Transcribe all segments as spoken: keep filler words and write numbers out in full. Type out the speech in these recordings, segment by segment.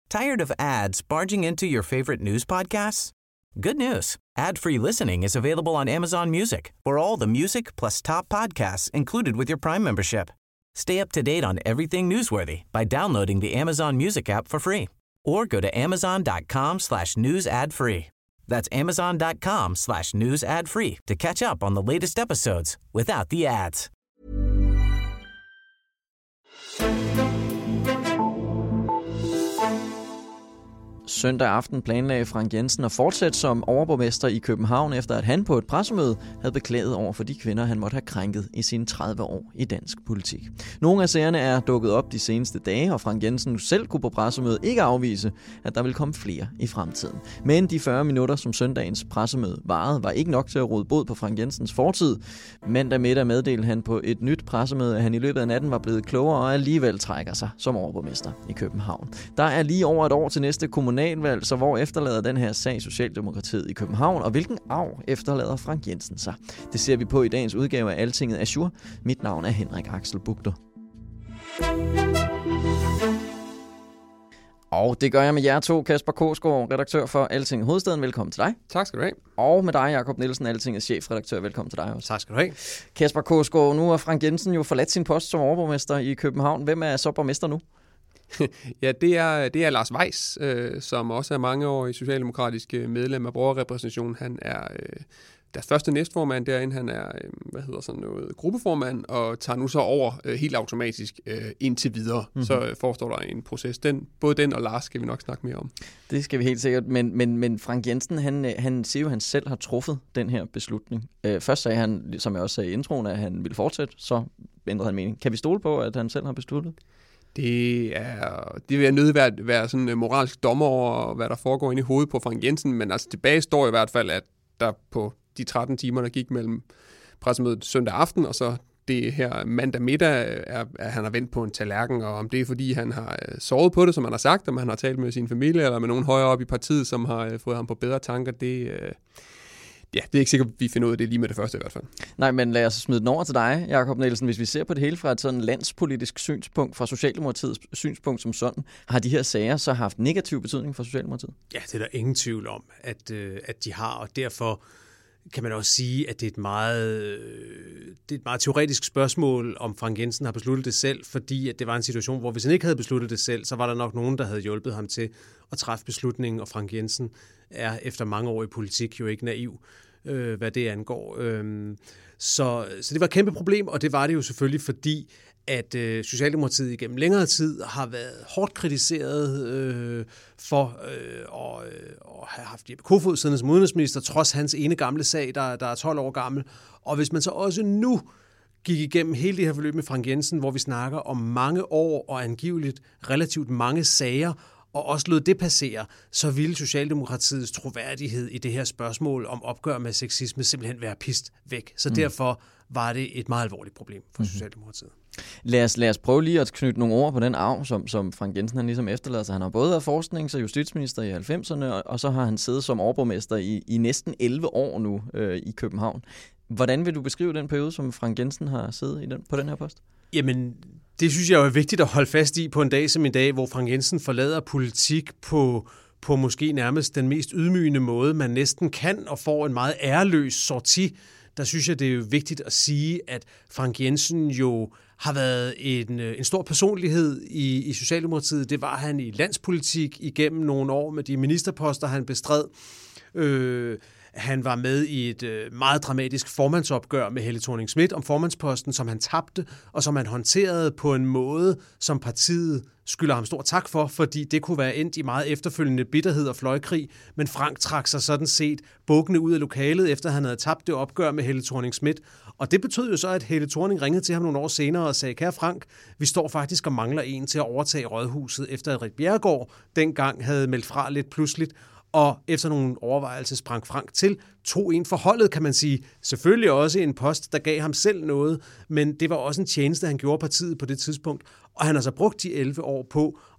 Tired of ads barging into your favorite news podcasts? Good news. Ad-free listening is available on Amazon Music for all the music plus top podcasts included with your Prime membership. Stay up to date on everything newsworthy by downloading the Amazon Music app for free or go to amazon.com slash news ad free. That's amazon.com slash news ad free to catch up on the latest episodes without the ads. Søndag aften planlagde Frank Jensen at fortsætte som overborgmester i København, efter at han på et pressemøde havde beklaget over for de kvinder, han måtte have krænket i sine tredive år i dansk politik. Nogle af sagerne er dukket op de seneste dage, og Frank Jensen selv kunne på pressemødet ikke afvise, at der vil komme flere i fremtiden. Men de fyrre minutter, som søndagens pressemøde varede, var ikke nok til at råde bod på Frank Jensens fortid. Mandag middag meddelte han på et nyt pressemøde, at han i løbet af natten var blevet klogere og alligevel trækker sig som overborgmester i København. Der er lige over et år til næste kommunal Valg, så hvor efterlader den her sag Socialdemokratiet i København, og hvilken arv efterlader Frank Jensen sig? Det ser vi på i dagens udgave af Altinget Azure. Mit navn er Henrik Axel Bugter. Og det gør jeg med jer to, Kasper Kogsgaard, redaktør for Altinget Hovedstaden. Velkommen til dig. Tak skal du have. Og med dig, Jakob Nielsen, Altingets chefredaktør. Velkommen til dig også. Tak skal du have. Kasper Kogsgaard, nu har Frank Jensen jo forladt sin post som overborgmester i København. Hvem er så borgmester nu? Ja, det er, det er Lars Weiss, øh, som også er mangeårig socialdemokratisk medlem af borgerrepræsentationen. Han er øh, deres første næstformand derinde. Han er, øh, hvad hedder sådan noget, gruppeformand, og tager nu så over øh, helt automatisk øh, indtil videre. Mm-hmm. Så øh, forestår der en proces. Den, både den og Lars skal vi nok snakke mere om. Det skal vi helt sikkert. Men, men, men Frank Jensen, han, han siger jo, at han selv har truffet den her beslutning. Øh, først sagde han, som jeg også sagde i introen, at han ville fortsætte, så ændrede han mening. Kan vi stole på, at han selv har besluttet? Det er det vil jeg nødt være, være sådan en moralsk dommer over, hvad der foregår inde i hovedet på Frank Jensen, men altså tilbage står i hvert fald, at der på de tretten timer, der gik mellem pressemødet søndag aften, og så det her mandag middag, er, at han har vendt på en tallerken, og om det er, fordi han har sovet på det, som han har sagt, om han har talt med sin familie, eller med nogen højere op i partiet, som har fået ham på bedre tanker, det ja, det er ikke sikkert, at vi finder ud af det lige med det første i hvert fald. Nej, men lad os smide den over til dig, Jakob Nielsen. Hvis vi ser på det hele fra et sådan landspolitisk synspunkt, fra Socialdemokratiets synspunkt som sådan, har de her sager så haft negativ betydning for Socialdemokratiet? Ja, det er der ingen tvivl om, at, øh, at de har, og derfor kan man også sige, at det er et meget, øh, det er et meget teoretisk spørgsmål, om Frank Jensen har besluttet det selv, fordi at det var en situation, hvor hvis han ikke havde besluttet det selv, så var der nok nogen, der havde hjulpet ham til at træffe beslutningen, og Frank Jensen er efter mange år i politik jo ikke naiv, øh, hvad det angår. Øh, så, så det var et kæmpe problem, og det var det jo selvfølgelig, fordi at øh, Socialdemokratiet igennem længere tid har været hårdt kritiseret øh, for øh, at, øh, at have haft Jeppe Kofod siddende som udenrigsminister, trods hans ene gamle sag, der, der er tolv år gammel. Og hvis man så også nu gik igennem hele det her forløb med Frank Jensen, hvor vi snakker om mange år og angiveligt relativt mange sager, og også lod det passere, så ville Socialdemokratiets troværdighed i det her spørgsmål om opgør med sexisme simpelthen være pist væk. Så mm. derfor var det et meget alvorligt problem for mm-hmm. Socialdemokratiet. Lad os, lad os prøve lige at knytte nogle ord på den arv, som, som Frank Jensen han ligesom efterlader sig. Han har både været forsknings- og justitsminister i halvfemserne, og, og så har han siddet som overborgmester i, i næsten elleve år nu øh, i København. Hvordan vil du beskrive den periode, som Frank Jensen har siddet i den, på den her post? Jamen, det synes jeg jo er vigtigt at holde fast i på en dag som i dag, hvor Frank Jensen forlader politik på, på måske nærmest den mest ydmygende måde, man næsten kan, og får en meget æreløs sorti. Der synes jeg, det er jo vigtigt at sige, at Frank Jensen jo har været en, en stor personlighed i, i Socialdemokratiet. Det var han i landspolitik igennem nogle år med de ministerposter, han bestred. Øh, Han var med i et øh, meget dramatisk formandsopgør med Helle Thorning-Schmidt om formandsposten, som han tabte, og som han håndterede på en måde, som partiet skylder ham stor tak for, fordi det kunne være endt i meget efterfølgende bitterhed og fløjkrig, men Frank trak sig sådan set bukkende ud af lokalet, efter han havde tabt det opgør med Helle Thorning-Schmidt. Og det betød jo så, at Helle Thorning ringede til ham nogle år senere og sagde, kære Frank, vi står faktisk og mangler en til at overtage rådhuset, efter at Ritt Bjerregaard dengang havde meldt fra lidt pludseligt. Og efter nogle overvejelser sprang Frank til, tog en forholdet, kan man sige. Selvfølgelig også en post, der gav ham selv noget, men det var også en tjeneste, han gjorde partiet på det tidspunkt. Og han har så brugt de elleve år på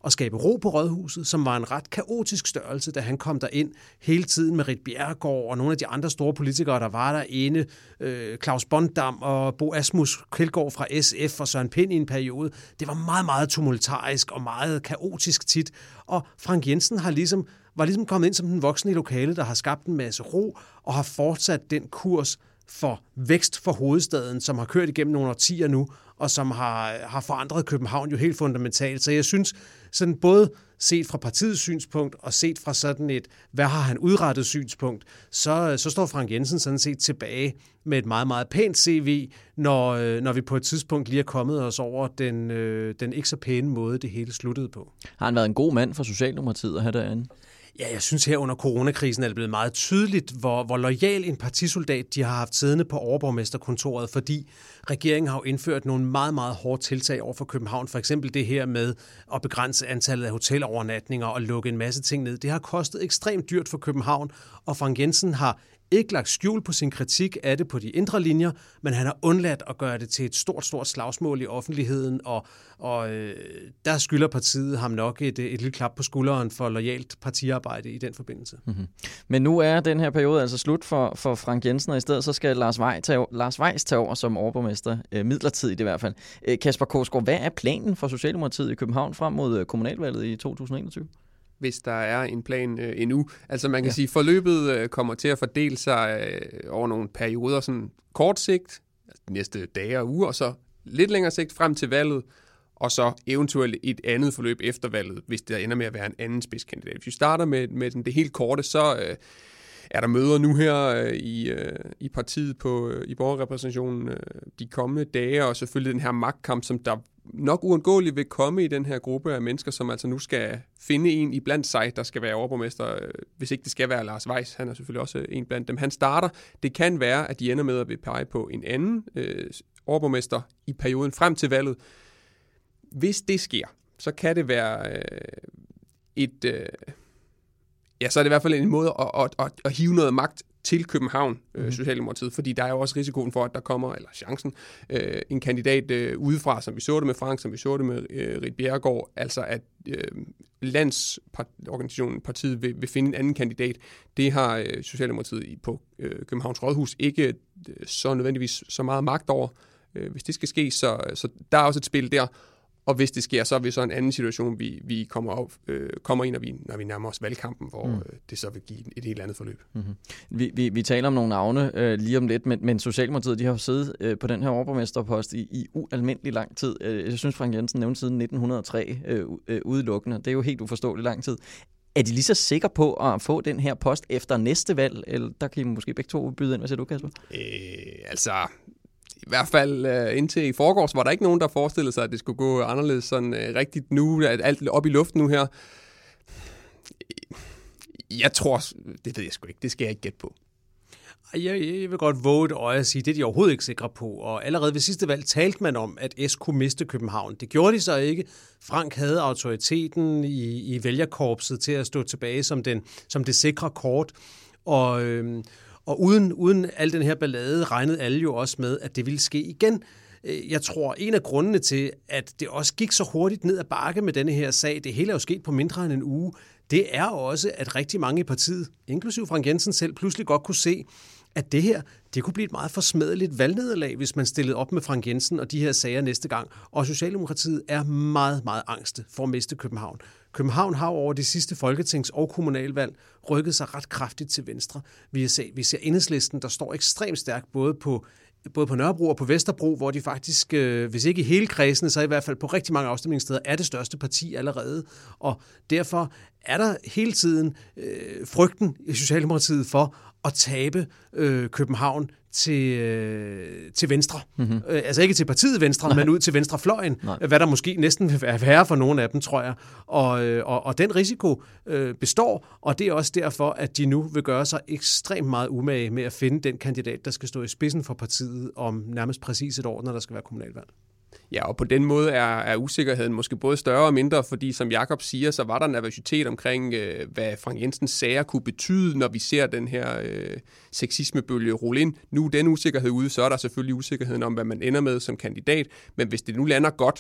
at skabe ro på Rådhuset, som var en ret kaotisk størrelse, da han kom derind hele tiden med Ritt Bjerregaard og nogle af de andre store politikere, der var derinde, øh, Claus Bondam og Bo Asmus Kjeldgaard fra S F og Søren Pind i en periode. Det var meget, meget tumultarisk og meget kaotisk tit, og Frank Jensen har ligesom, var ligesom kommet ind som den voksne i lokalet, der har skabt en masse ro og har fortsat den kurs for vækst for hovedstaden, som har kørt igennem nogle årtier nu, og som har, har forandret København jo helt fundamentalt. Så jeg synes, sådan både set fra partiets synspunkt og set fra sådan et, hvad har han udrettet synspunkt, så, så står Frank Jensen sådan set tilbage med et meget, meget pænt C V, når, når vi på et tidspunkt lige er kommet os over den, den ikke så pæne måde, det hele sluttede på. Har han været en god mand for Socialdemokratiet at have derinde? Ja, jeg synes her under coronakrisen er det blevet meget tydeligt, hvor, hvor lojal en partisoldat de har haft siddende på overborgmesterkontoret, fordi regeringen har jo indført nogle meget, meget hårde tiltag over for København. For eksempel det her med at begrænse antallet af hotelovernatninger og lukke en masse ting ned. Det har kostet ekstremt dyrt for København, og Frank Jensen har ikke lagt skjul på sin kritik af det på de indre linjer, men han har undladt at gøre det til et stort, stort slagsmål i offentligheden, og, og øh, der skylder partiet ham nok et, et lille klap på skulderen for loyalt partiarbejde i den forbindelse. Mm-hmm. Men nu er den her periode altså slut for, for Frank Jensen, og i stedet så skal Lars Weiss tage, Lars Weiss tage over som overborgmester, øh, midlertidigt i hvert fald. Øh, Kasper Korsgaard, hvad er planen for Socialdemokratiet i København frem mod kommunalvalget i to tusind og enogtyve? Hvis der er en plan øh, endnu. Altså man kan ja. sige, forløbet øh, kommer til at fordele sig øh, over nogle perioder, sådan kort sigt, altså de næste dage og uger, og så lidt længere sigt frem til valget, og så eventuelt et andet forløb efter valget, hvis der ender med at være en anden spidskandidat. Hvis vi starter med, med den, det helt korte, så øh, er der møder nu her øh, i, øh, i partiet på, øh, i borgerrepræsentationen øh, de kommende dage, og selvfølgelig den her magtkamp, som der nok uundgåeligt vil komme i den her gruppe af mennesker, som altså nu skal finde en i blandt sig, der skal være overborgmester, hvis ikke det skal være Lars Weiss. Han er selvfølgelig også en blandt dem. Han starter. Det kan være, at de ender med at vil pege på en anden øh, overborgmester i perioden frem til valget. Hvis det sker, så kan det være øh, et... Øh, ja, så er det i hvert fald en måde at, at, at, at hive noget magt til København, øh, Socialdemokratiet, fordi der er jo også risikoen for, at der kommer, eller chancen, øh, en kandidat øh, udefra, som vi så det med Frank, som vi så det med øh, Ritt Bjerregaard, altså at øh, landsorganisationen, partiet vil, vil finde en anden kandidat. Det har øh, Socialdemokratiet i, på øh, Københavns Rådhus ikke øh, så nødvendigvis så meget magt over. Øh, hvis det skal ske, så, så der er også et spil der. Og hvis det sker, så er vi så en anden situation, vi, vi kommer, op, øh, kommer ind, når vi, når vi nærmer os valgkampen, hvor mm. øh, det så vil give et helt andet forløb. Mm-hmm. Vi, vi, vi taler om nogle navne øh, lige om lidt, men, men Socialdemokratiet de har jo siddet øh, på den her overborgmesterpost i, i ualmindelig lang tid. Jeg synes, Frank Jensen nævnte siden nitten hundrede og tre øh, øh, udelukkende. Det er jo helt uforståeligt lang tid. Er de lige så sikre på at få den her post efter næste valg? Eller der kan I måske begge to byde ind. Hvad siger du, Kasper? Øh, altså... I hvert fald uh, indtil i forgårs var der ikke nogen, der forestillede sig, at det skulle gå anderledes sådan uh, rigtigt nu, at alt op i luften nu her. Jeg tror, det ved jeg sgu ikke, det skal jeg ikke gætte på. Jeg, jeg vil godt våge et øje at sige, det er de overhovedet ikke sikre på. Og allerede ved sidste valg talte man om, at S kunne miste København. Det gjorde de så ikke. Frank havde autoriteten i, i vælgerkorpset til at stå tilbage som, den, som det sikre kort. Og... Øhm, Og uden, uden al den her ballade regnede alle jo også med, at det ville ske igen. Jeg tror, en af grundene til, at det også gik så hurtigt ned ad bakke med denne her sag, det hele er jo sket på mindre end en uge, det er også, at rigtig mange i partiet, inklusive Frank Jensen selv, pludselig godt kunne se, at det her, det kunne blive et meget forsmædeligt valgnederlag, hvis man stillede op med Frank Jensen og de her sager næste gang. Og Socialdemokratiet er meget, meget angste for at miste København. København har over de sidste folketings- og kommunalvalg rykket sig ret kraftigt til venstre. Vi ser, vi ser Enhedslisten, der står ekstremt stærkt både på, både på Nørrebro og på Vesterbro, hvor de faktisk, øh, hvis ikke i hele kredsene, så i hvert fald på rigtig mange afstemningssteder, er det største parti allerede. Og derfor er der hele tiden øh, frygten i Socialdemokratiet for at tabe øh, København til, øh, til venstre. Mm-hmm. Øh, altså ikke til partiet venstre, Nej. men ud til venstrefløjen, Nej. hvad der måske næsten vil være værre for nogle af dem, tror jeg. Og, øh, og, og den risiko øh, består, og det er også derfor, at de nu vil gøre sig ekstremt meget umage med at finde den kandidat, der skal stå i spidsen for partiet om nærmest præcis et år, når der skal være kommunalvalg. Ja, og på den måde er, er usikkerheden måske både større og mindre, fordi som Jakob siger, så var der nervøsitet omkring, øh, hvad Frank Jensens sager kunne betyde, når vi ser den her øh, sexismebølge rulle ind. Nu er den usikkerhed ude, så er der selvfølgelig usikkerheden om, hvad man ender med som kandidat, men hvis det nu lander godt,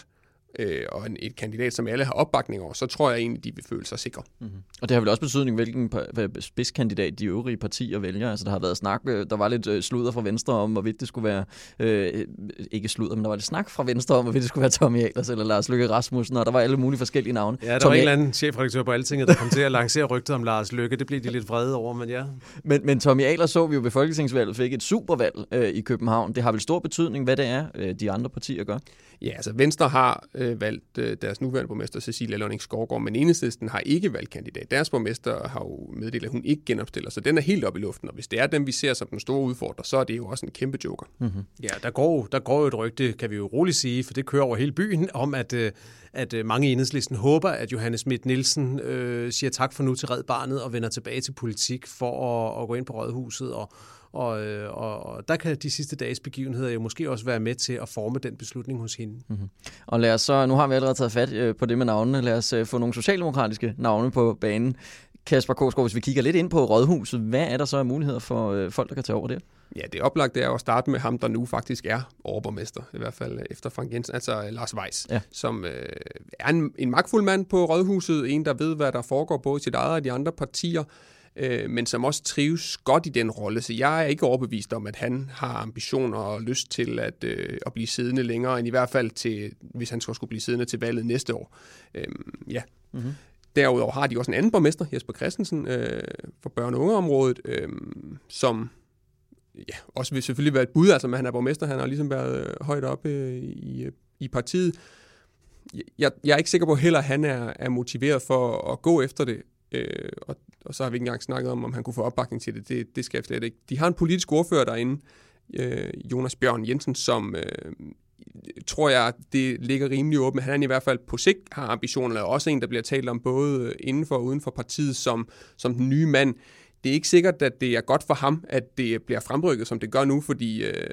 øh, og en, et kandidat, som alle har opbakning over, så tror jeg egentlig, de vil føle sig sikre. Mm-hmm. Og det har vel også betydning, hvilken spidskandidat de øvrige partier vælger. Altså, der har været snak, der var lidt sludder fra Venstre om, hvorvidt det skulle være, øh, ikke sludder, men der var lidt snak fra Venstre om, hvorvidt det skulle være Tommy Ahlers eller Lars Løkke Rasmussen, og der var alle mulige forskellige navne. Ja, der Tommy var en eller anden chefredaktør på Altinget, der kom til at lancere rygtet om Lars Løkke. Det blev de lidt vrede over, men ja. Men, men Tommy Ahlers så vi jo ved folketingsvalget fik et supervalg øh, i København. Det har vel stor betydning, hvad det er, øh, de andre partier gør? Ja, altså Venstre har øh, valgt øh, deres nuværende borgmester Cecilia Lonning Skovgaard, men Enhedslisten har ikke valgt kandidat. Deres borgmester har jo meddelt, at hun ikke genopstiller, så den er helt oppe i luften, og hvis det er dem, vi ser som den store udfordrer, så er det jo også en kæmpe joker. Mm-hmm. Ja, der går, der går jo et rygte, kan vi jo roligt sige, for det kører over hele byen, om at, at mange i Enhedslisten håber, at Johanne Schmidt-Nielsen øh, siger tak for nu til Red Barnet og vender tilbage til politik for at, at gå ind på Rådhuset og Og, og, og der kan de sidste dages begivenheder jo måske også være med til at forme den beslutning hos hende. Mm-hmm. Og lad os så, nu har vi allerede taget fat på det med navnene, lad os få nogle socialdemokratiske navne på banen. Kasper Korsgaard, hvis vi kigger lidt ind på Rådhuset, hvad er der så af muligheder for folk, der kan tage over det? Ja, det oplagte er jo at starte med ham, der nu faktisk er overborgmester, i hvert fald efter Frank Jensen, altså Lars Weiss, ja. som øh, er en, en magtfuld mand på Rådhuset, en, der ved, hvad der foregår både i sit eget og de andre partier, øh, men som også trives godt i den rolle. Så jeg er ikke overbevist om, at han har ambitioner og lyst til at, øh, at blive siddende længere, end i hvert fald til, hvis han skulle blive siddende til valget næste år. Øh, ja. Mm-hmm. Derudover har de også en anden borgmester, Jesper Christensen, øh, for børne- og ungeområdet, øh, som ja, også vil selvfølgelig være et bud, altså, men han er borgmester, han har ligesom været øh, højt oppe øh, i, i partiet. Jeg, jeg er ikke sikker på heller, at han er, er motiveret for at gå efter det, øh, og, og så har vi ikke engang snakket om, om han kunne få opbakning til det. Det, det skal jeg slet ikke. De har en politisk ordfører derinde, øh, Jonas Bjørn Jensen, som øh, tror jeg, det ligger rimelig åbent. Han er i hvert fald på sigt har ambitioner, og også en, der bliver talt om både inden for og uden for partiet som, som den nye mand. Det er ikke sikkert, at det er godt for ham, at det bliver fremrykket, som det gør nu, fordi øh,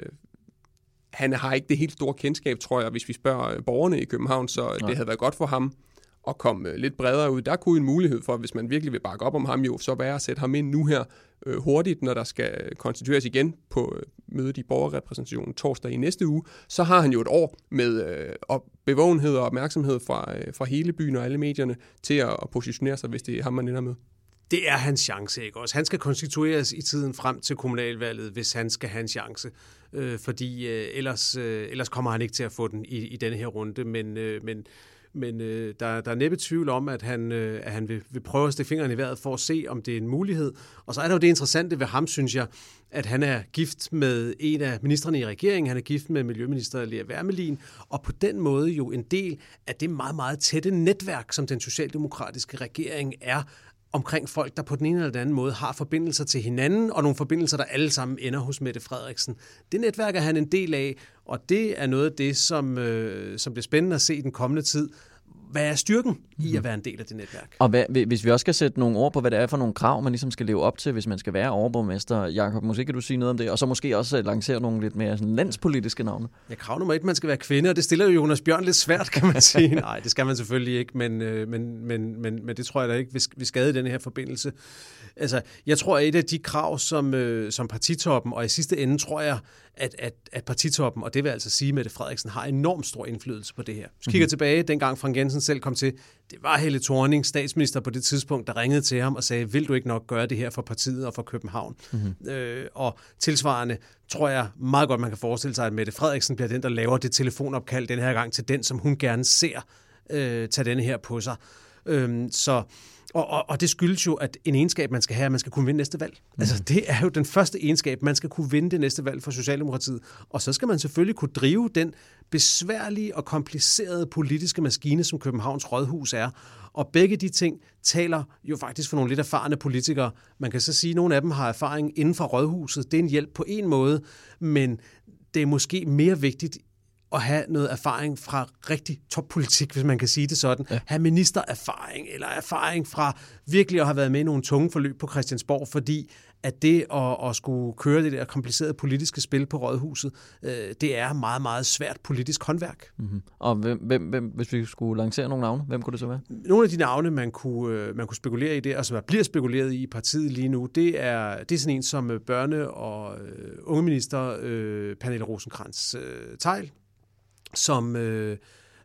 han har ikke det helt store kendskab, tror jeg, hvis vi spørger borgerne i København, så Nej. det havde været godt for ham at komme lidt bredere ud. Der kunne en mulighed for, hvis man virkelig vil bakke op om ham, jo så være at sætte ham ind nu her øh, hurtigt, når der skal konstitueres igen på øh, mødet i borgerrepræsentationen torsdag i næste uge. Så har han jo et år med øh, bevågenhed og opmærksomhed fra, øh, fra hele byen og alle medierne til at, at positionere sig, hvis det er ham, man ender med. Det er hans chance, ikke også? Han skal konstitueres i tiden frem til kommunalvalget, hvis han skal have en chance, øh, fordi øh, ellers, øh, ellers kommer han ikke til at få den i, i denne her runde, men, øh, men, men øh, der, der er næppe tvivl om, at han, øh, at han vil, vil prøve at stikke fingeren i vejret for at se, om det er en mulighed. Og så er der jo det interessante ved ham, synes jeg, at han er gift med en af ministrene i regeringen, han er gift med miljøminister Lea Wermelin, og på den måde jo en del af det meget, meget tætte netværk, som den socialdemokratiske regering er, omkring folk, der på den ene eller den anden måde har forbindelser til hinanden, og nogle forbindelser, der alle sammen ender hos Mette Frederiksen. Det netværk er han en del af, og det er noget af det, som, øh, som bliver spændende at se i den kommende tid. Hvad er styrken i at være en del af det netværk? Og hvad, hvis vi også skal sætte nogle ord på, hvad det er for nogle krav, man ligesom skal leve op til, hvis man skal være overborgmester. Jakob, måske kan du sige noget om det, og så måske også lancere nogle lidt mere sådan landspolitiske navne. Ja, krav nummer et, man skal være kvinde, og det stiller jo Jonas Bjørn lidt svært, kan man sige. Nej, det skal man selvfølgelig ikke, men, men, men, men, men det tror jeg da ikke vil skade i denne her forbindelse. Altså, jeg tror, at et af de krav, som, øh, som partitoppen, og i sidste ende tror jeg, at, at, at partitoppen, og det vil altså sige, at Mette Frederiksen har enormt stor indflydelse på det her. Hvis vi kigger mm-hmm. tilbage, dengang Frank Jensen selv kom til, det var Helle Thorning, statsminister på det tidspunkt, der ringede til ham og sagde, vil du ikke nok gøre det her for partiet og for København? Mm-hmm. Øh, og tilsvarende tror jeg meget godt, man kan forestille sig, at Mette Frederiksen bliver den, der laver det telefonopkald den her gang til den, som hun gerne ser øh, tage denne her på sig. Øh, så Og, og, og det skyldes jo, at en egenskab, man skal have, at man skal kunne vinde næste valg. Mm. Altså, det er jo den første egenskab, man skal kunne vinde det næste valg for Socialdemokratiet. Og så skal man selvfølgelig kunne drive den besværlige og komplicerede politiske maskine, som Københavns Rådhus er. Og begge de ting taler jo faktisk for nogle lidt erfarne politikere. Man kan så sige, at nogle af dem har erfaring inden for Rådhuset. Det er en hjælp på en måde, men det er måske mere vigtigt at have noget erfaring fra rigtig toppolitik, hvis man kan sige det sådan. Ja. Have ministererfaring, eller erfaring fra virkelig at have været med i nogle tunge forløb på Christiansborg, fordi at det at, at skulle køre det der komplicerede politiske spil på Rådhuset, øh, det er meget, meget svært politisk håndværk. Mm-hmm. Og hvem, hvem, hvem, hvis vi skulle lancere nogle navne, hvem kunne det så være? Nogle af de navne, man kunne, man kunne spekulere i det, og som der bliver spekuleret i partiet lige nu, det er, det er sådan en som børne- og øh, ungeminister øh, Pernille Rosenkrantz-Theil, som, øh,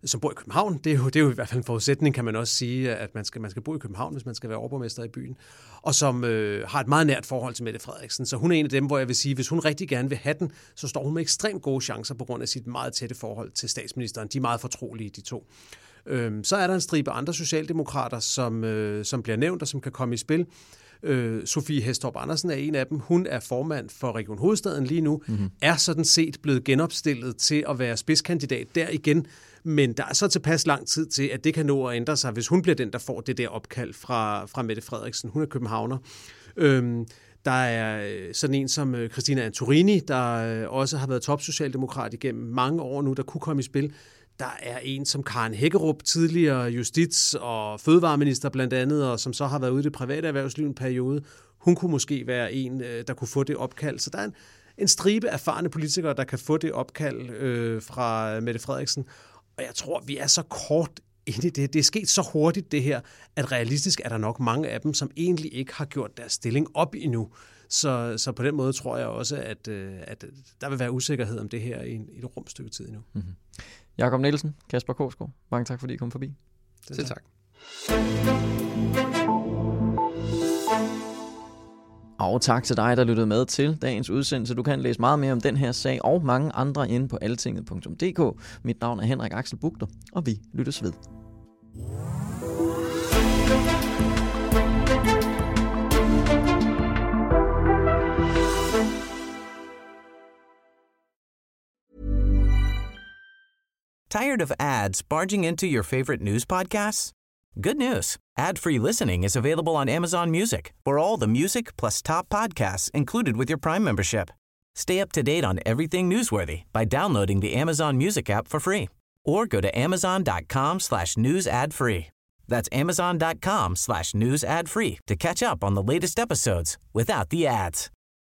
som bor i København. Det er, jo, det er jo i hvert fald en forudsætning, kan man også sige, at man skal, man skal bo i København, hvis man skal være overborgmester i byen, og som øh, har et meget nært forhold til Mette Frederiksen. Så hun er en af dem, hvor jeg vil sige, hvis hun rigtig gerne vil have den, så står hun med ekstremt gode chancer på grund af sit meget tætte forhold til statsministeren. De er meget fortrolige, de to. Øhm, så er der en stribe andre socialdemokrater, som, øh, som bliver nævnt og som kan komme i spil. Øh, Sofie Hæstorp Andersen er en af dem. Hun er formand for Region Hovedstaden lige nu, mm-hmm. er sådan set blevet genopstillet til at være spidskandidat der igen, men der er så tilpas lang tid til, at det kan nå at ændre sig, hvis hun bliver den, der får det der opkald fra, fra Mette Frederiksen. Hun er københavner. Øhm, Der er sådan en som Christina Antorini, der også har været topsocialdemokrat igennem mange år nu, der kunne komme i spil. Der er en som Karen Hækkerup, tidligere justits- og fødevareminister blandt andet, og som så har været ude i det private erhvervsliv en periode. Hun kunne måske være en, der kunne få det opkald. Så der er en, en stribe erfarne politikere, der kan få det opkald øh, fra Mette Frederiksen. Og jeg tror, vi er så kort inde i det. Det er sket så hurtigt det her, at realistisk er der nok mange af dem, som egentlig ikke har gjort deres stilling op endnu. Så, så på den måde tror jeg også, at, at der vil være usikkerhed om det her i, i et rumstykke tid endnu. Mm-hmm. Jakob Nielsen, Kasper Korsgaard, mange tak, fordi I kom forbi. Selv tak. Og tak til dig, der lyttede med til dagens udsendelse. Du kan læse meget mere om den her sag og mange andre inde på altinget punktum d k. Mit navn er Henrik Axel Bugter, og vi lyttes ved. Tired of ads barging into your favorite news podcasts? Good news. Ad-free listening is available on Amazon Music for all the music plus top podcasts included with your Prime membership. Stay up to date on everything newsworthy by downloading the Amazon Music app for free or go to amazon.com slash news ad free. That's amazon.com slash news ad free to catch up on the latest episodes without the ads.